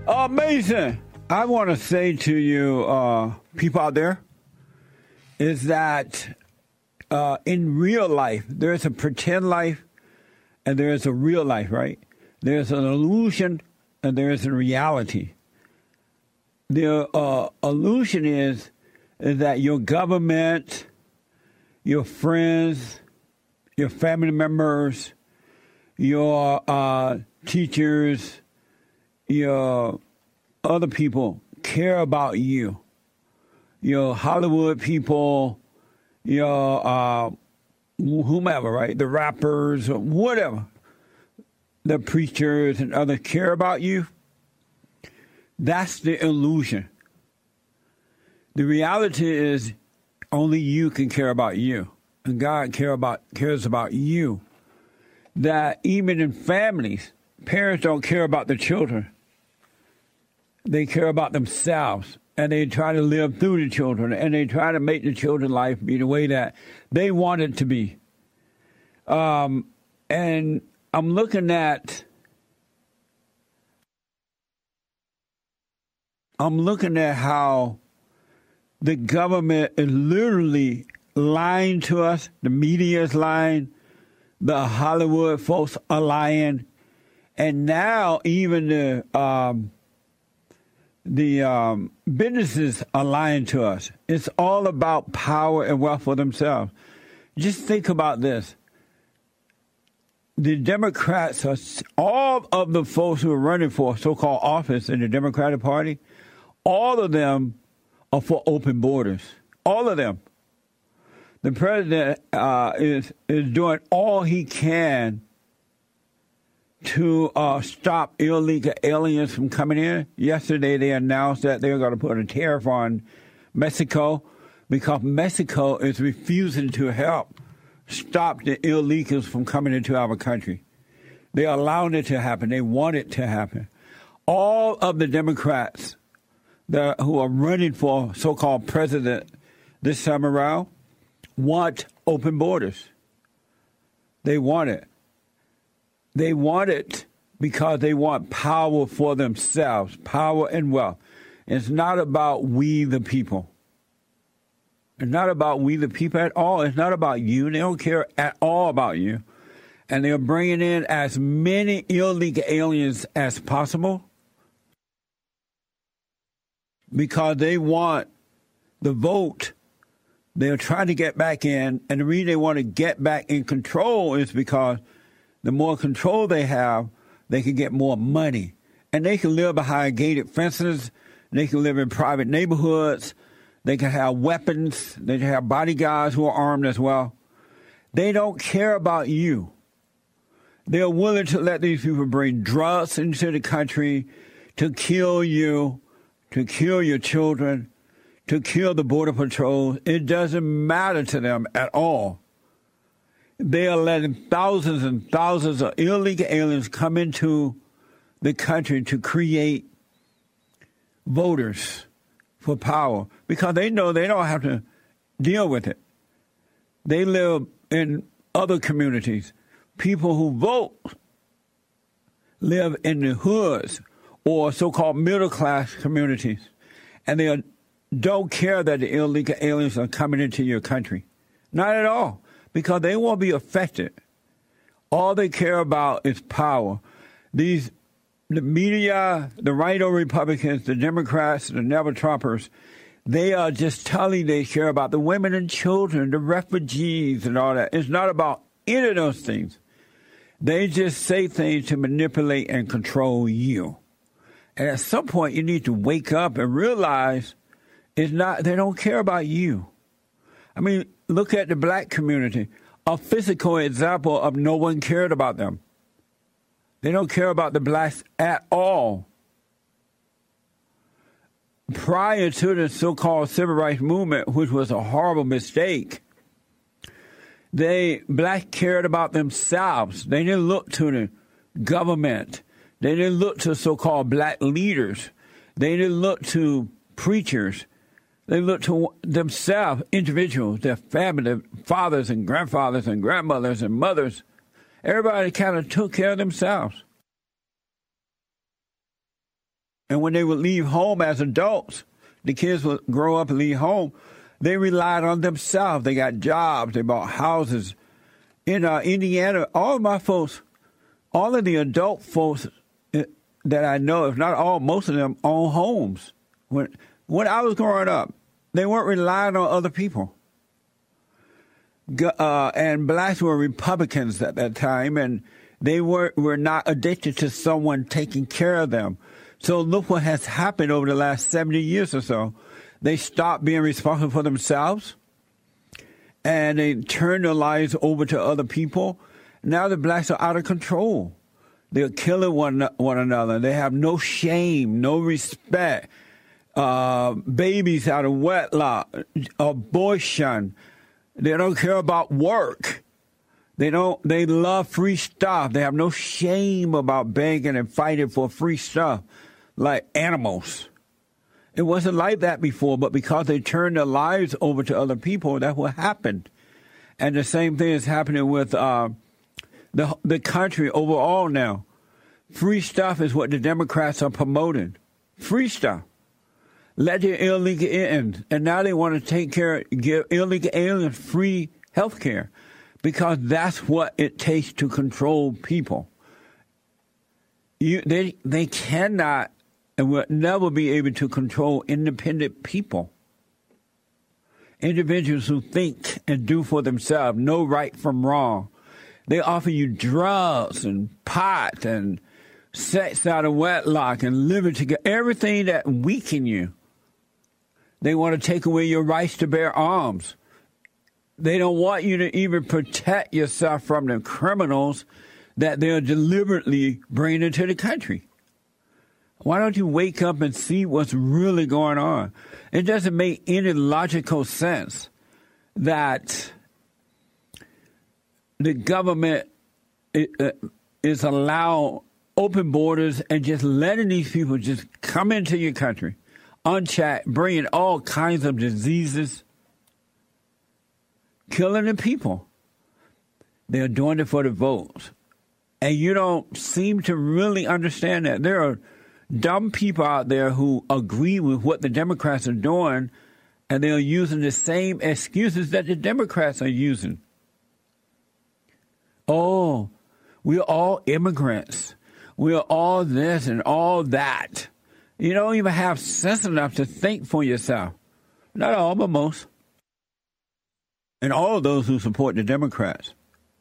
Mason, I want to say to you, people out there, is that in real life, there's a pretend life and there's a real life, right? There's an illusion and there's a reality. The illusion is that your government, your friends, your family members, your teachers, your other people care about you. Your Hollywood people, your whomever, right? The rappers or whatever. The preachers and others care about you. That's the illusion. The reality is only you can care about you. And God cares about you. That even in families, parents don't care about the children. They care about themselves. And they try to live through the children. And they try to make the children's life be the way that they want it to be. And I'm looking at how the government is literally lying to us. The media is lying. The Hollywood folks are lying. And now even the businesses are lying to us. It's all about power and wealth for themselves. Just think about this. The Democrats, all of the folks who are running for so-called office in the Democratic Party, all of them are for open borders. All of them. The president is doing all he can to stop illegal aliens from coming in. Yesterday they announced that they're going to put a tariff on Mexico because Mexico is refusing to help stop the illegals from coming into our country. They're allowing it to happen. They want it to happen. All of the Democrats who are running for so-called president this time around want open borders. They want it. They want it because they want power for themselves, power and wealth. It's not about we the people. It's not about we the people at all. It's not about you. They don't care at all about you. And they're bringing in as many illegal aliens as possible because they want the vote. They're trying to get back in. And the reason they want to get back in control is because the more control they have, they can get more money. And they can live behind gated fences. They can live in private neighborhoods. They can have weapons. They can have bodyguards who are armed as well. They don't care about you. They're willing to let these people bring drugs into the country to kill you, to kill your children, to kill the Border Patrol. It doesn't matter to them at all. They are letting thousands and thousands of illegal aliens come into the country to create voters for power because they know they don't have to deal with it. They live in other communities. People who vote live in the hoods or so-called middle-class communities, and they don't care that the illegal aliens are coming into your country. Not at all, because they won't be affected. All they care about is power. The media, the right-o Republicans, the Democrats, the never-Trumpers, they are just telling they care about the women and children, the refugees and all that. It's not about any of those things. They just say things to manipulate and control you. And at some point, you need to wake up and realize they don't care about you. I mean, look at the black community, a physical example of no one cared about them. They don't care about the blacks at all. Prior to the so-called civil rights movement, which was a horrible mistake, blacks cared about themselves. They didn't look to the government. They didn't look to so-called black leaders. They didn't look to preachers. They looked to themselves, individuals, their family, their fathers and grandfathers and grandmothers and mothers. Everybody kind of took care of themselves. And when they would leave home as adults, the kids would grow up and leave home, they relied on themselves. They got jobs. They bought houses. In Indiana, all of my folks, all of the adult folks that I know, if not all, most of them own homes. When I was growing up, they weren't relying on other people. And blacks were Republicans at that time, and they were not addicted to someone taking care of them. So look what has happened over the last 70 years or so. They stopped being responsible for themselves, and they turned their lives over to other people. Now the blacks are out of control. They're killing one another. They have no shame, no respect. Babies out of wedlock, abortion. They don't care about work. They love free stuff. They have no shame about begging and fighting for free stuff like animals. It wasn't like that before, but because they turned their lives over to other people, that's what happened. And the same thing is happening with the country overall now. Free stuff is what the Democrats are promoting. Free stuff. Let the illegal in. And now they want to give illegal aliens free health care because that's what it takes to control people. They cannot and will never be able to control independent people. Individuals who think and do for themselves, know right from wrong. They offer you drugs and pot and sex out of wedlock and living together, everything that weaken you. They want to take away your rights to bear arms. They don't want you to even protect yourself from the criminals that they're deliberately bringing into the country. Why don't you wake up and see what's really going on? It doesn't make any logical sense that the government is allowing open borders and just letting these people just come into your country unchecked, bringing all kinds of diseases, killing the people. They're doing it for the votes. And you don't seem to really understand that. There are dumb people out there who agree with what the Democrats are doing, and they're using the same excuses that the Democrats are using. Oh, we're all immigrants. We're all this and all that. You don't even have sense enough to think for yourself. Not all, but most. And all of those who support the Democrats.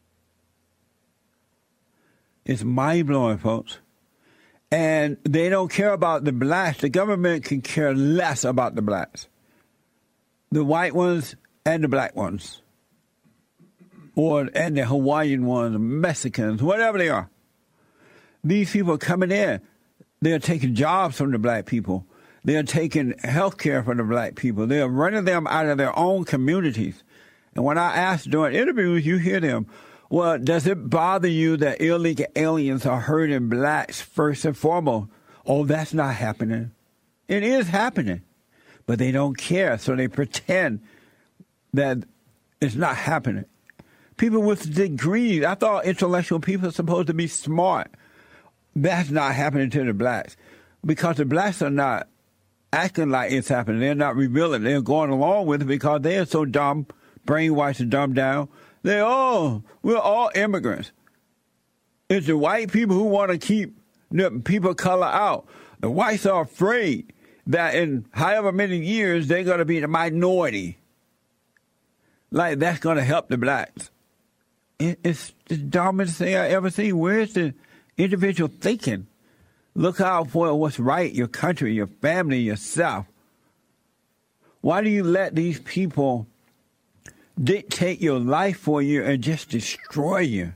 It's mind-blowing, folks. And they don't care about the blacks. The government can care less about the blacks. The white ones and the black ones. And the Hawaiian ones, the Mexicans, whatever they are. These people are coming in. They're taking jobs from the black people. They're taking health care from the black people. They're running them out of their own communities. And when I ask during interviews, you hear them, well, does it bother you that illegal aliens are hurting blacks first and foremost? Oh, that's not happening. It is happening. But they don't care, so they pretend that it's not happening. People with degrees, I thought intellectual people are supposed to be smart. That's not happening to the blacks because the blacks are not acting like it's happening. They're not revealing. They're going along with it because they are so dumb, brainwashed and dumbed down. We're all immigrants. It's the white people who want to keep the people of color out. The whites are afraid that in however many years they're going to be the minority. Like that's going to help the blacks. It's the dumbest thing I ever seen. Where's the individual thinking? Look out for what's right, your country, your family, yourself. Why do you let these people dictate your life for you and just destroy you?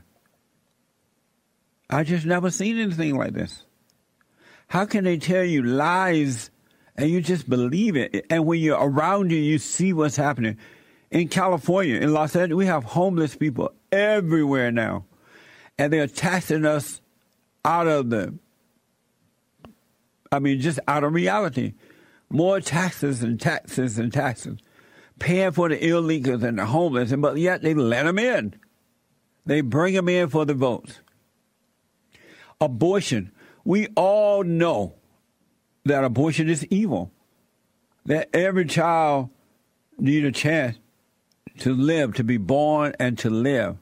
I just never seen anything like this. How can they tell you lies and you just believe it? And when you're around you see what's happening. In California, in Los Angeles, we have homeless people everywhere now. And they're taxing us out of just out of reality. More taxes and taxes and taxes. Paying for the illegals and the homeless, but yet they let them in. They bring them in for the votes. Abortion. We all know that abortion is evil, that every child needs a chance to live, to be born and to live.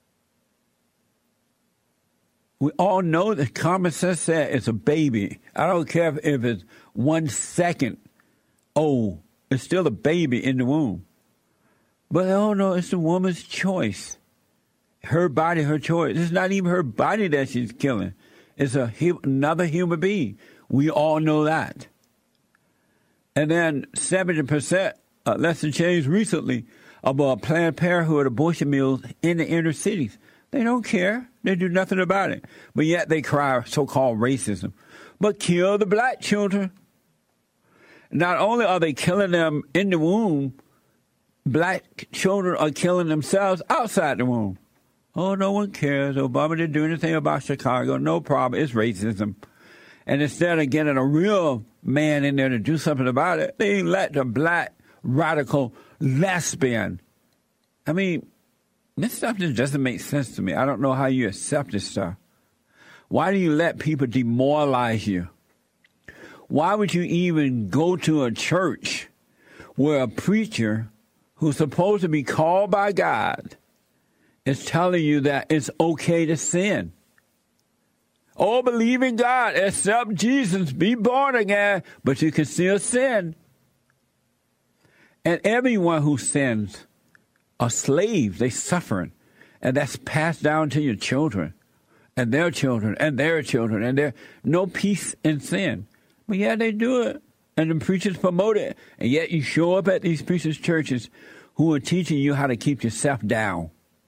We all know that common sense says it's a baby. I don't care if it's 1 second old. It's still a baby in the womb. But oh no, it's the woman's choice. Her body, her choice. It's not even her body that she's killing. It's another human being. We all know that. And then 70%, lesson changed recently about Planned Parenthood abortion mills in the inner cities. They don't care. They do nothing about it. But yet they cry so-called racism. But kill the black children. Not only are they killing them in the womb, black children are killing themselves outside the womb. Oh, no one cares. Obama didn't do anything about Chicago. No problem. It's racism. And instead of getting a real man in there to do something about it, they let the black radical lesbian. I mean, this stuff just doesn't make sense to me. I don't know how you accept this stuff. Why do you let people demoralize you? Why would you even go to a church where a preacher who's supposed to be called by God is telling you that it's okay to sin? Oh, believe in God, accept Jesus, be born again, but you can still sin. And everyone who sins are slaves. They suffering. And that's passed down to your children and their children and their children. And there's no peace in sin. But yeah, they do it. And the preachers promote it. And yet you show up at these preachers' churches who are teaching you how to keep yourself down.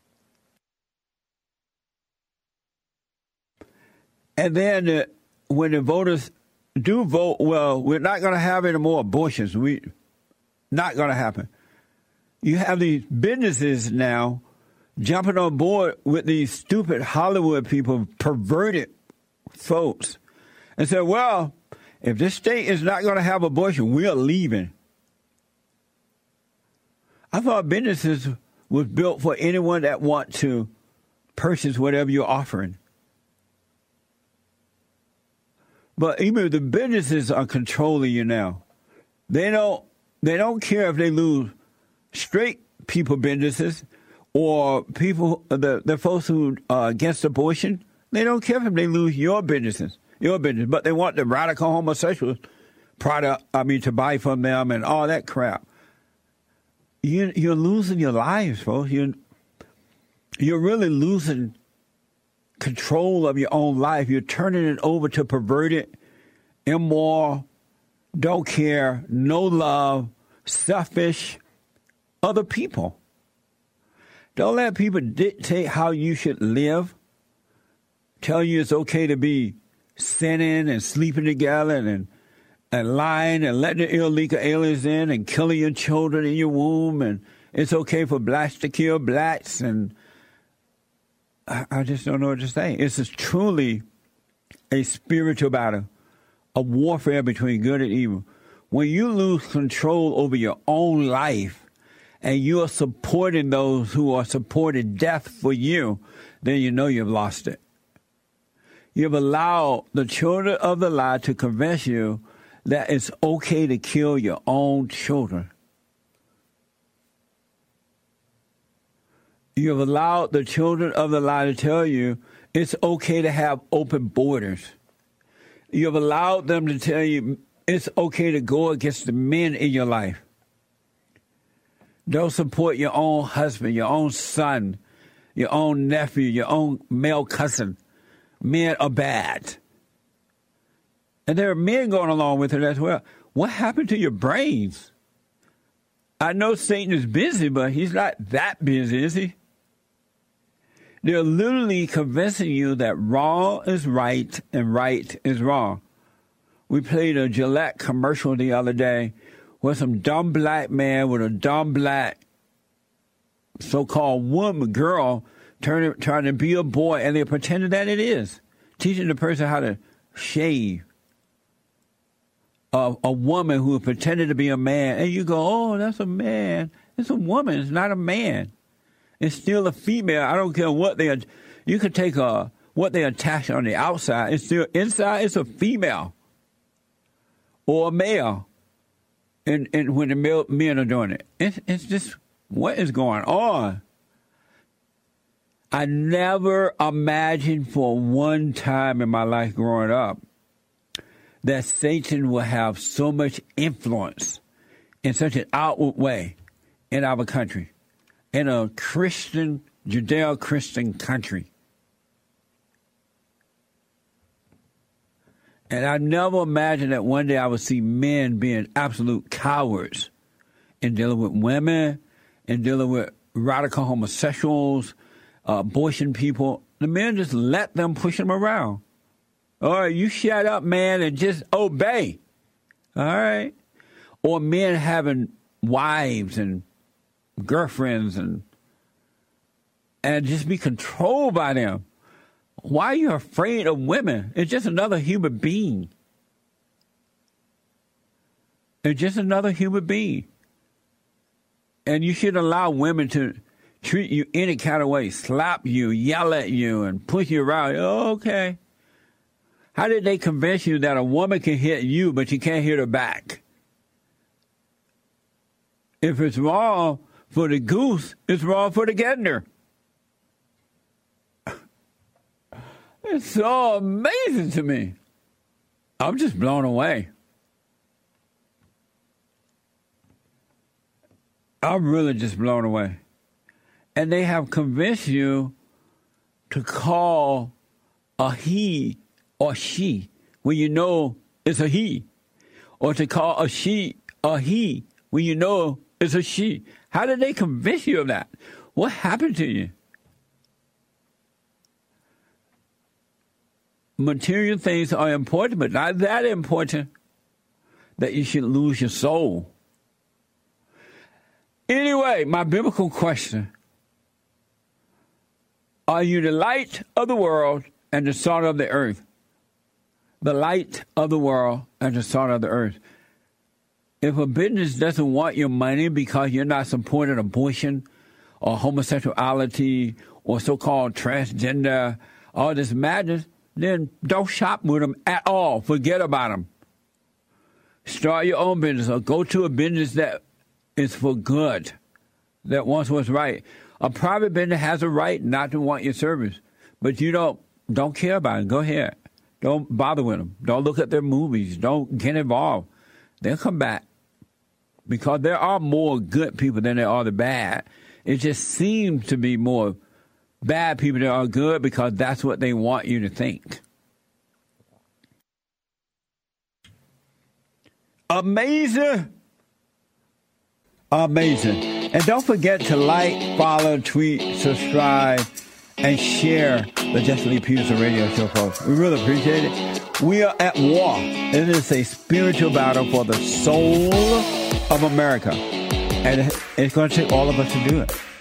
And then when the voters do vote, well, we're not going to have any more abortions. Not going to happen. You have these businesses now jumping on board with these stupid Hollywood people, perverted folks, and say, well, if this state is not going to have abortion, we're leaving. I thought businesses was built for anyone that want to purchase whatever you're offering. But even the businesses are controlling you now. They don't care if they lose straight people businesses or people, the folks who are against abortion. They don't care if they lose your business, but they want the radical homosexual product, to buy from them and all that crap. You're losing your lives, folks. You're really losing control of your own life. You're turning it over to perverted, immoral, don't care, no love, selfish other people. Don't let people dictate how you should live. Tell you it's okay to be sinning and sleeping together and lying and letting the illegal aliens in and killing your children in your womb. And it's okay for blacks to kill blacks. And I just don't know what to say. It's truly a spiritual battle, a warfare between good and evil. When you lose control over your own life and you are supporting those who are supporting death for you, then you know you've lost it. You've allowed the children of the lie to convince you that it's okay to kill your own children. You have allowed the children of the lie to tell you it's okay to have open borders. You have allowed them to tell you it's okay to go against the men in your life. Don't support your own husband, your own son, your own nephew, your own male cousin. Men are bad. And there are men going along with it as well. What happened to your brains? I know Satan is busy, but he's not that busy, is he? They're literally convincing you that wrong is right and right is wrong. We played a Gillette commercial the other day where some dumb black man with a dumb black so-called girl trying to be a boy, and they're pretending that it is. Teaching the person how to shave. A woman who pretended to be a man, and you go, oh, that's a man. It's a woman. It's not a man. It's still a female. I don't care what they are. You could take what they attach on the outside. It's still inside. It's a female. or a male, and when the men are doing it. It's just, what is going on? I never imagined for one time in my life growing up that Satan will have so much influence in such an outward way in our country, in a Christian, Judeo-Christian country. And I never imagined that one day I would see men being absolute cowards in dealing with women, in dealing with radical homosexuals, abortion people. The men just let them push them around. All right, you shut up, man, and just obey. All right? Or men having wives and girlfriends and just be controlled by them. Why are you afraid of women? It's just another human being. It's just another human being. And you shouldn't allow women to treat you any kind of way, slap you, yell at you, and push you around. Oh, okay. How did they convince you that a woman can hit you, but you can't hit her back? If it's wrong for the goose, it's wrong for the gander. It's so amazing to me. I'm just blown away. I'm really just blown away. And they have convinced you to call a he or she when you know it's a he, or to call a she a he when you know it's a she. How did they convince you of that? What happened to you? Material things are important, but not that important that you should lose your soul. Anyway, my biblical question: are you the light of the world and the salt of the earth? The light of the world and the salt of the earth. If a business doesn't want your money because you're not supporting abortion or homosexuality or so-called transgender, all this madness, then don't shop with them at all. Forget about them. Start your own business or go to a business that is for good, that wants what's right. A private business has a right not to want your service, but you don't care about it. Go ahead. Don't bother with them. Don't look at their movies. Don't get involved. They'll come back because there are more good people than there are the bad. It just seems to be more bad people that are good because that's what they want you to think. Amazing. Amazing. And don't forget to like, follow, tweet, subscribe, and share the Jesse Lee Peterson Radio Show, folks. We really appreciate it. We are at war. It is a spiritual battle for the soul of America. And it's going to take all of us to do it.